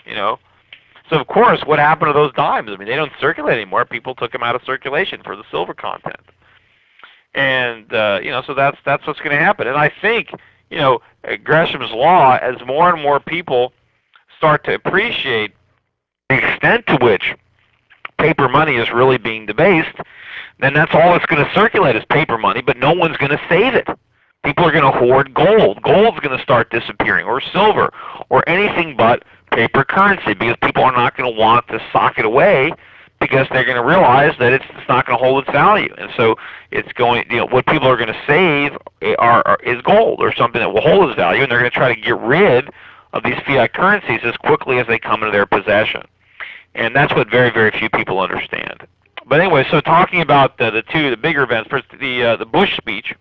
So of course, what happened to those dimes? I mean, they don't circulate anymore. People took them out of circulation for the silver content, and so that's what's going to happen. And I think Gresham's law, as more and more people start to appreciate the extent to which paper money is really being debased, then that's all that's going to circulate is paper money, but no one's going to save it. People are going to hoard gold. Gold's going to start disappearing, or silver, or anything but paper currency, because people are not going to want to sock it away because they're going to realize that it's not going to hold its value. And so it's going, what people are going to save is gold or something that will hold its value, and they're going to try to get rid of these fiat currencies as quickly as they come into their possession. And that's what very, very few people understand. But anyway, so talking about the bigger events, first the Bush speech,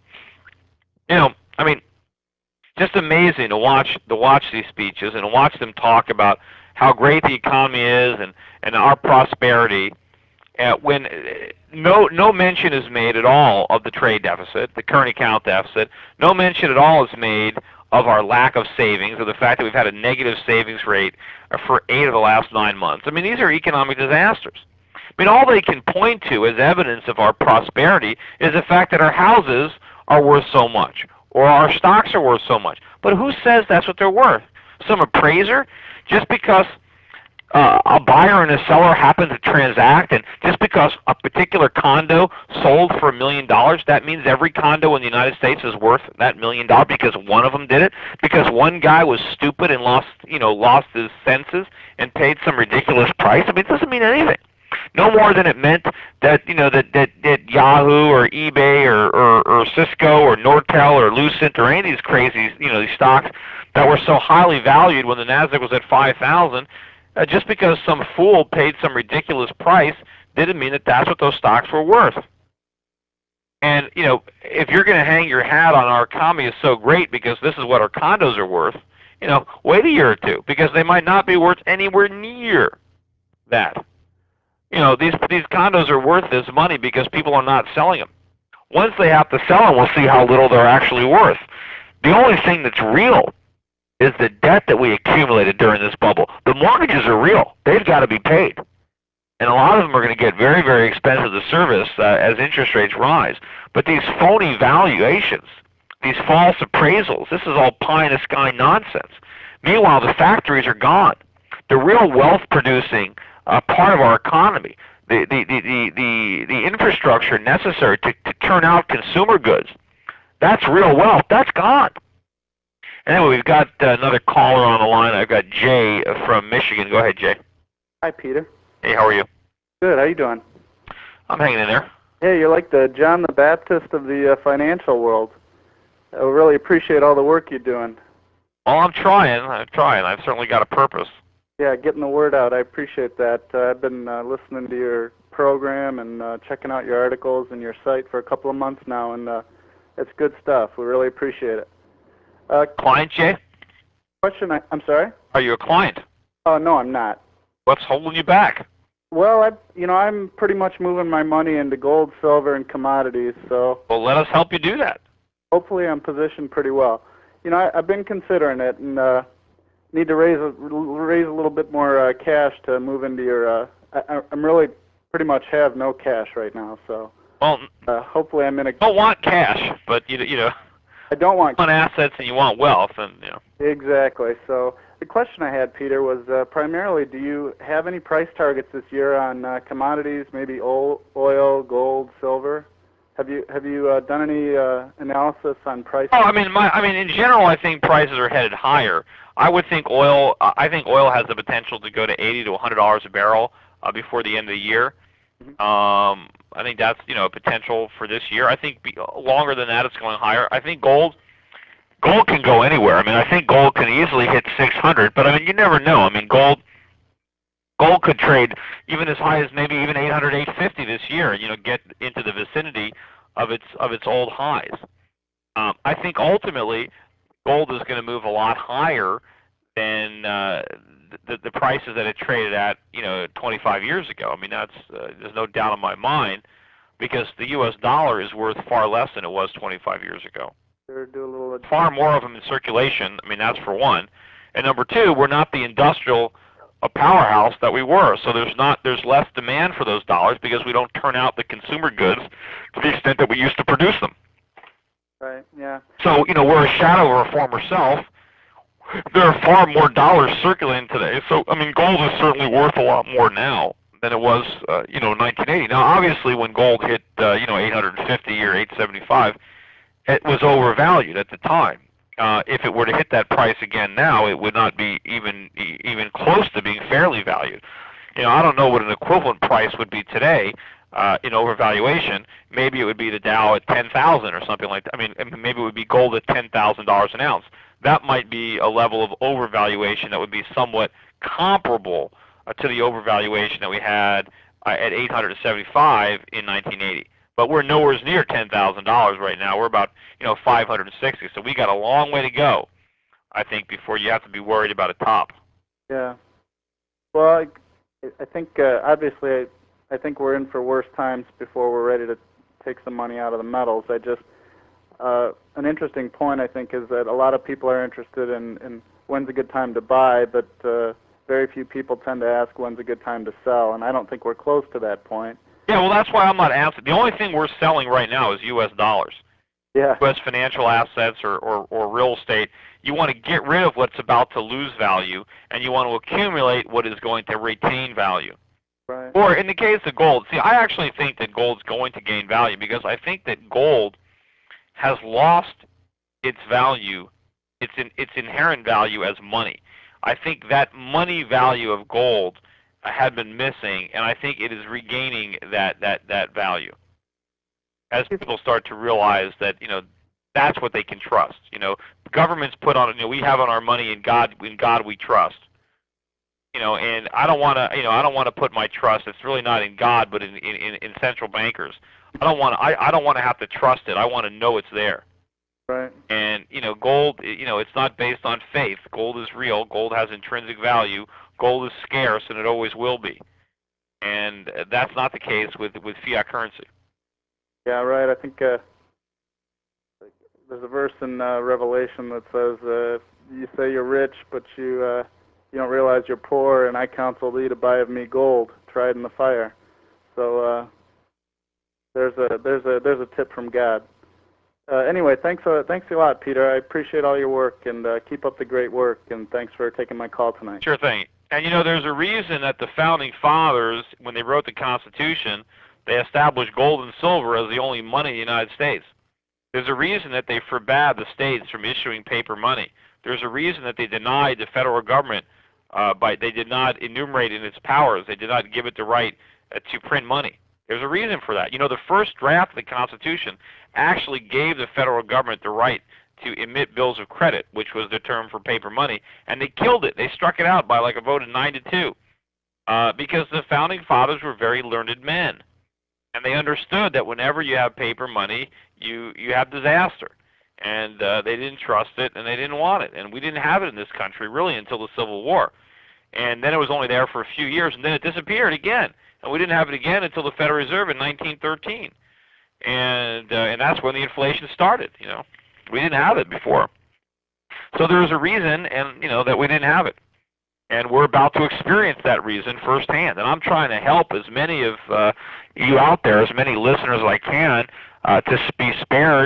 I mean, just amazing to watch these speeches and to watch them talk about how great the economy is and our prosperity. When no mention is made at all of the trade deficit, the current account deficit. No mention at all is made of our lack of savings, or the fact that we've had a negative savings rate for 8 of the last 9 months. I mean, these are economic disasters. I mean, all they can point to as evidence of our prosperity is the fact that our houses are worth so much, or our stocks are worth so much. But who says that's what they're worth? Some appraiser? Just because a buyer and a seller happen to transact, and just because a particular condo sold for $1 million, that means every condo in the United States is worth that $1 million because one of them did it? Because one guy was stupid and lost his senses and paid some ridiculous price? I mean, it doesn't mean anything. No more than it meant that that Yahoo or eBay or Cisco or Nortel or Lucent or any of these crazy these stocks that were so highly valued when the Nasdaq was at 5,000, just because some fool paid some ridiculous price didn't mean that that's what those stocks were worth. And, you know, if you're going to hang your hat on our economy is so great because this is what our condos are worth, you know, wait a year or two because they might not be worth anywhere near that. You know, these condos are worth this money because people are not selling them. Once they have to sell them, we'll see how little they're actually worth. The only thing that's real is the debt that we accumulated during this bubble. The mortgages are real. They've got to be paid. And a lot of them are going to get very, very expensive to service as interest rates rise. But these phony valuations, these false appraisals, this is all pie-in-the-sky nonsense. Meanwhile, the factories are gone. The real wealth-producing part of our economy, the infrastructure necessary to turn out consumer goods, that's real wealth. That's gone. Anyway, we've got another caller on the line. I've got Jay from Michigan. Go ahead, Jay. Hi, Peter. Hey, how are you? Good. How you doing? I'm hanging in there. Hey, you're like the John the Baptist of the financial world. I really appreciate all the work you're doing. Well, I'm trying. I've certainly got a purpose. Yeah, getting the word out. I appreciate that. I've been listening to your program and checking out your articles and your site for a couple of months now, and it's good stuff. We really appreciate it. Client, Jay? Question, I'm sorry? Are you a client? Oh, no, I'm not. What's holding you back? Well, I'm pretty much moving my money into gold, silver, and commodities, so Well, let us help you do that. hopefully I'm positioned pretty well. You know, I've been considering it and need to raise a little bit more cash to move into your. I'm really pretty much have no cash right now, so Well, hopefully I'm in a. you don't want cash, but you know, I don't want. you want assets and you want wealth, and you know. Exactly. So the question I had, Peter, was primarily, do you have any price targets this year on commodities, maybe oil, gold, silver? Have you done any analysis on price? Oh, I mean, in general, I think prices are headed higher. I would think oil. I think oil has the potential to go to $80 to $100 a barrel before the end of the year. I think that's a potential for this year. I think longer than that, it's going higher. I think gold can go anywhere. I mean, I think gold can easily hit 600. But I mean, you never know. I mean, gold could trade even as high as maybe even 800, 850 this year. Get into the vicinity of its old highs. I think ultimately gold is going to move a lot higher than the prices that it traded at 25 years ago. I mean, that's there's no doubt in my mind, because the U.S. dollar is worth far less than it was 25 years ago. Far more of them in circulation. I mean, that's for one. And number two, we're not the industrial powerhouse that we were. So there's less demand for those dollars because we don't turn out the consumer goods to the extent that we used to produce them. Right. Yeah. So we're a shadow of our former self. There are far more dollars circulating today. So I mean, gold is certainly worth a lot more now than it was in 1980. Now, obviously, when gold hit 850 or 875. It was overvalued at the time. If it were to hit that price again now, it would not be even close to being fairly valued. I don't know what an equivalent price would be today in overvaluation. Maybe it would be the Dow at 10,000 or something like that. I mean, maybe it would be gold at $10,000 an ounce. That might be a level of overvaluation that would be somewhat comparable to the overvaluation that we had at 875 in 1980. But we're nowhere near $10,000 right now. We're about 560. So we got a long way to go, I think, before you have to be worried about a top. Yeah. Well, I think obviously I think we're in for worse times before we're ready to take some money out of the metals. An interesting point, I think, is that a lot of people are interested in when's a good time to buy, but very few people tend to ask when's a good time to sell, and I don't think we're close to that point. Yeah, well, that's why I'm not answering. The only thing we're selling right now is U.S. dollars. Yeah. U.S. financial assets or real estate. You want to get rid of what's about to lose value, and you want to accumulate what is going to retain value. Right. Or in the case of gold, see, I actually think that gold's going to gain value because I think that gold has lost its value, its inherent value as money. I think that money value of gold had been missing, and I think it is regaining that value as people start to realize that that's what they can trust. Governments put on we have on our money in God we trust. And I don't want to, I don't want to put my trust. It's really not in God, but in central bankers. I don't want to have to trust it. I want to know it's there. Right. And gold, it's not based on faith. Gold is real. Gold has intrinsic value. Gold is scarce, and it always will be. And that's not the case with fiat currency. Yeah, right. I think there's a verse in Revelation that says, "You say you're rich, but you don't realize you're poor, and I counsel thee to buy of me gold tried in the fire." So there's a tip from God. Anyway, thanks a lot, Peter. I appreciate all your work, and keep up the great work, and thanks for taking my call tonight. Sure thing. And there's a reason that the Founding Fathers, when they wrote the Constitution, they established gold and silver as the only money in the United States. There's a reason that they forbade the states from issuing paper money. There's a reason that they denied the federal government, they did not enumerate in its powers, they did not give it the right to print money. There's a reason for that. The first draft of the Constitution actually gave the federal government the right to emit bills of credit, which was the term for paper money, and they killed it. They struck it out by like a vote of 9-2, because the Founding Fathers were very learned men, and they understood that whenever you have paper money, you have disaster, and they didn't trust it, and they didn't want it, and we didn't have it in this country really until the Civil War, and then it was only there for a few years, and then it disappeared again. And we didn't have it again until the Federal Reserve in 1913, and that's when the inflation started. We didn't have it before, so there was a reason, and that we didn't have it, and we're about to experience that reason firsthand. And I'm trying to help as many of you out there, as many listeners as I can, to be spared,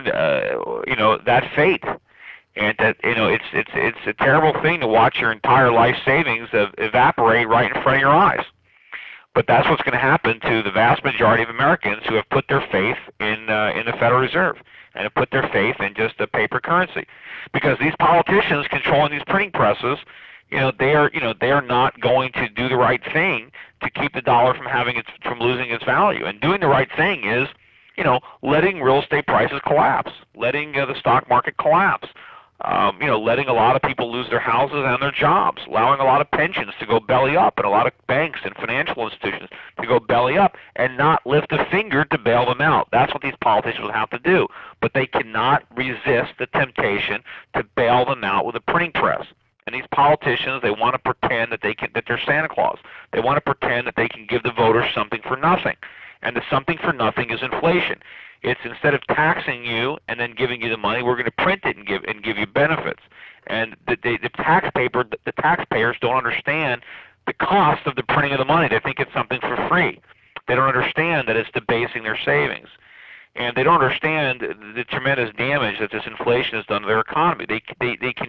that fate. And that it's a terrible thing to watch your entire life savings evaporate right in front of your eyes. But that's what's going to happen to the vast majority of Americans who have put their faith in the Federal Reserve and have put their faith in just a paper currency, because these politicians controlling these printing presses, they are not going to do the right thing to keep the dollar from losing its value. And doing the right thing is, letting real estate prices collapse, letting the stock market collapse. Letting a lot of people lose their houses and their jobs, allowing a lot of pensions to go belly up, and a lot of banks and financial institutions to go belly up, and not lift a finger to bail them out. That's what these politicians will have to do. But they cannot resist the temptation to bail them out with a printing press. And these politicians, they want to pretend that they're Santa Claus. They want to pretend that they can give the voters something for nothing. And the something for nothing is inflation. It's, instead of taxing you and then giving you the money, we're going to print it and give you benefits. And the taxpayers don't understand the cost of the printing of the money. They think it's something for free. They don't understand that it's debasing their savings. And they don't understand the tremendous damage that this inflation has done to their economy. They get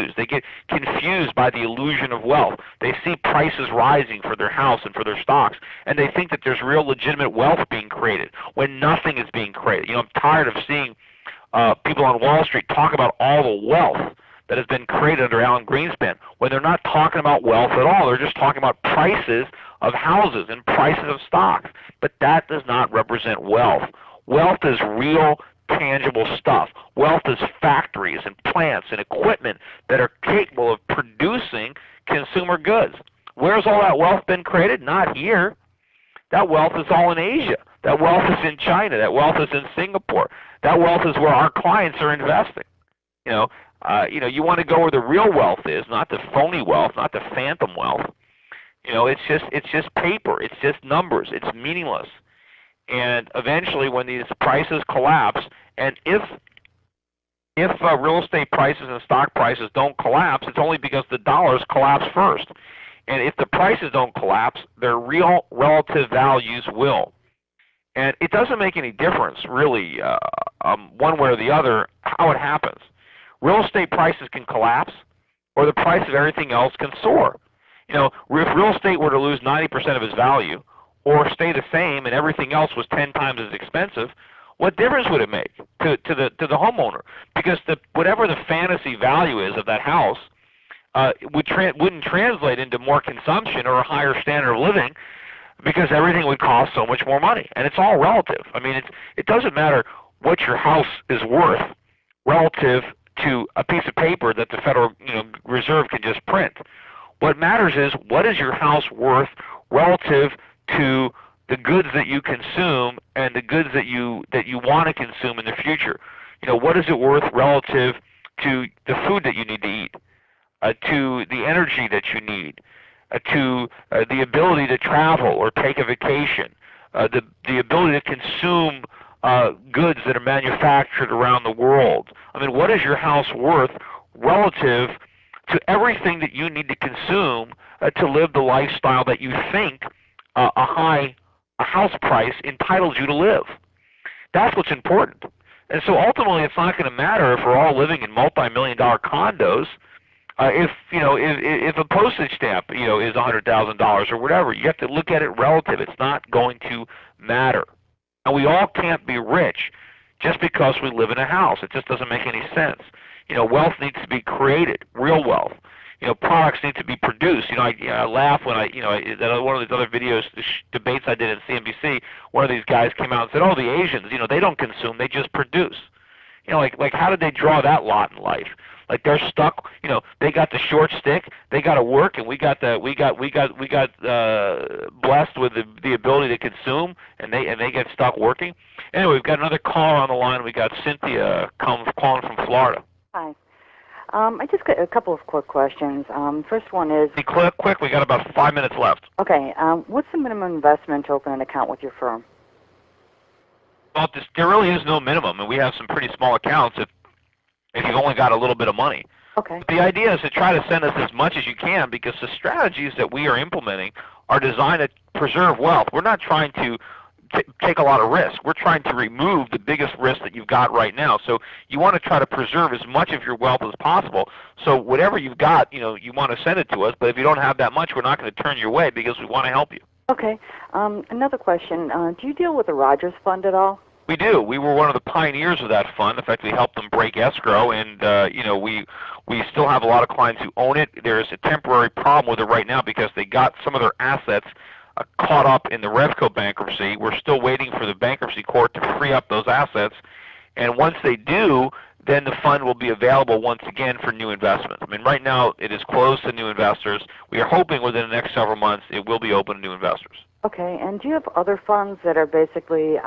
confused by the illusion of wealth. They see prices rising for their house and for their stocks, and they think that there's real legitimate wealth being created when nothing is being created. I'm tired of seeing people on Wall Street talk about all the wealth that has been created under Alan Greenspan, when they're not talking about wealth at all. They're just talking about prices of houses and prices of stocks. But that does not represent wealth. Wealth is real, tangible stuff. Wealth is factories and plants and equipment that are capable of producing consumer goods. Where's all that wealth been created? Not here. That wealth is all in Asia. That wealth is in China. That wealth is in Singapore. That wealth is where our clients are investing. You want to go where the real wealth is, not the phony wealth, not the phantom wealth. It's just paper. It's just numbers. It's meaningless. And eventually, when these prices collapse, and if real estate prices and stock prices don't collapse, it's only because the dollars collapse first. And if the prices don't collapse, their real relative values will. And it doesn't make any difference, really, one way or the other, how it happens. Real estate prices can collapse, or the price of everything else can soar. If real estate were to lose 90% of its value, or stay the same and everything else was 10 times as expensive, what difference would it make to the homeowner? Because whatever the fantasy value is of that house wouldn't translate into more consumption or a higher standard of living, because everything would cost so much more money. And it's all relative. I mean, it doesn't matter what your house is worth relative to a piece of paper that the Federal Reserve can just print. What matters is, what is your house worth relative to the goods that you consume and the goods that you want to consume in the future? What is it worth relative to the food that you need to eat, to the energy that you need, to the ability to travel or take a vacation, the ability to consume goods that are manufactured around the world. I mean, what is your house worth relative to everything that you need to consume to live the lifestyle that you think a house price entitles you to live? That's what's important. And so ultimately, it's not going to matter if we're all living in multi-million-dollar condos. If a postage stamp is $100,000 or whatever, you have to look at it relative. It's not going to matter. And we all can't be rich just because we live in a house. It just doesn't make any sense. Wealth needs to be created, real wealth. Products need to be produced. I laugh when one of these other videos, debates I did in CNBC, one of these guys came out and said, "Oh, the Asians, they don't consume, they just produce." Like how did they draw that lot in life? Like they're stuck. They got the short stick. They got to work, and we got blessed with the ability to consume, and they get stuck working. Anyway, we've got another caller on the line. We got Cynthia calling from Florida. Hi. I just got a couple of quick questions. First one is... Be quick. We got about 5 minutes left. Okay. What's the minimum investment to open an account with your firm? Well, there really is no minimum, and we have some pretty small accounts if you've only got a little bit of money. Okay. But the idea is to try to send us as much as you can, because the strategies that we are implementing are designed to preserve wealth. We're not trying to take a lot of risk. We're trying to remove the biggest risk that you've got right now. So you want to try to preserve as much of your wealth as possible. So whatever you've got, you want to send it to us. But if you don't have that much, we're not going to turn your way because we want to help you. Okay. Another question. Do you deal with the Rogers Fund at all? We do. We were one of the pioneers of that fund. In fact, we helped them break escrow, and we still have a lot of clients who own it. There's a temporary problem with it right now because they got some of their assets caught up in the Revco bankruptcy. We're still waiting for the bankruptcy court to free up those assets, and once they do, then the fund will be available once again for new investments. I mean, right now it is closed to new investors. We are hoping within the next several months it will be open to new investors. Okay. And do you have other funds that are basically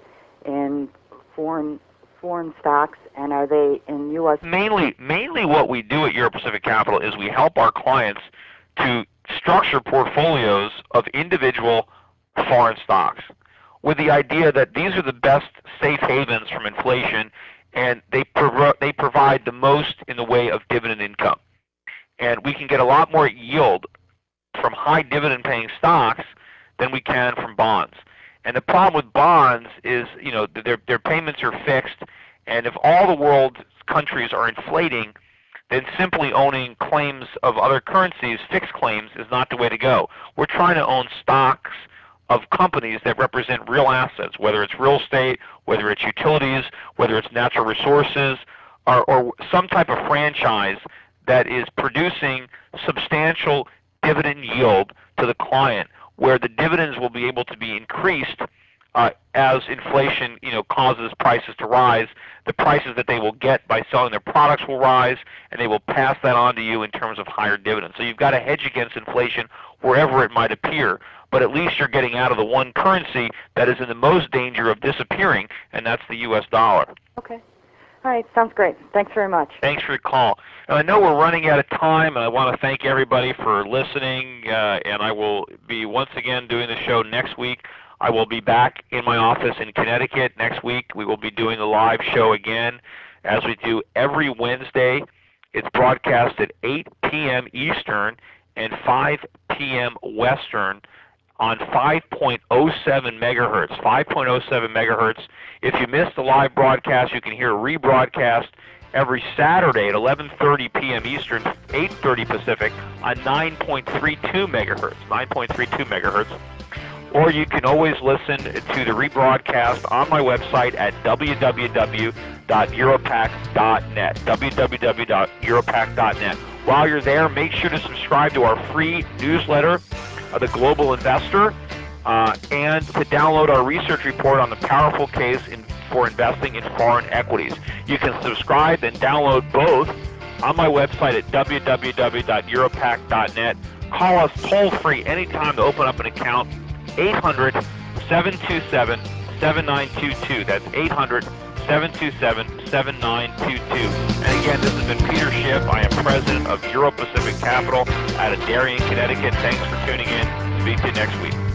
in foreign stocks, and are they in U.S.? Mainly what we do at Euro Pacific Capital is we help our clients to structure portfolios of individual foreign stocks with the idea that these are the best safe havens from inflation, and they provide the most in the way of dividend income. And we can get a lot more yield from high dividend paying stocks than we can from bonds. And the problem with bonds is, their payments are fixed, and if all the world's countries are inflating, then simply owning claims of other currencies, fixed claims, is not the way to go. We're trying to own stocks of companies that represent real assets, whether it's real estate, whether it's utilities, whether it's natural resources, or some type of franchise that is producing substantial dividend yield to the client, where the dividends will be able to be increased as inflation, causes prices to rise. The prices that they will get by selling their products will rise, and they will pass that on to you in terms of higher dividends. So you've got to hedge against inflation wherever it might appear, but at least you're getting out of the one currency that is in the most danger of disappearing, and that's the U.S. dollar. Okay. All right. Sounds great. Thanks very much. Thanks for your call. And I know we're running out of time, and I want to thank everybody for listening, and I will be once again doing the show next week. I will be back in my office in Connecticut next week. We will be doing the live show again, as we do every Wednesday. It's broadcast at 8 p.m. Eastern and 5 p.m. Western on 5.07 megahertz. 5.07 megahertz. If you missed the live broadcast, you can hear a rebroadcast every Saturday at 11:30 p.m. Eastern, 8:30 Pacific on 9.32 megahertz. 9.32 megahertz. Or you can always listen to the rebroadcast on my website at www.europac.net. www.europac.net. While you're there, make sure to subscribe to our free newsletter, The Global Investor, and to download our research report on the powerful case for investing in foreign equities. You can subscribe and download both on my website at www.europac.net. Call us toll-free anytime to open up an account, 800-727-7922. That's 800-727-7922. And again, this has been Peter Schiff. I am president of Euro Pacific Capital out of Darien, Connecticut. Thanks for tuning in. Speak to you next week.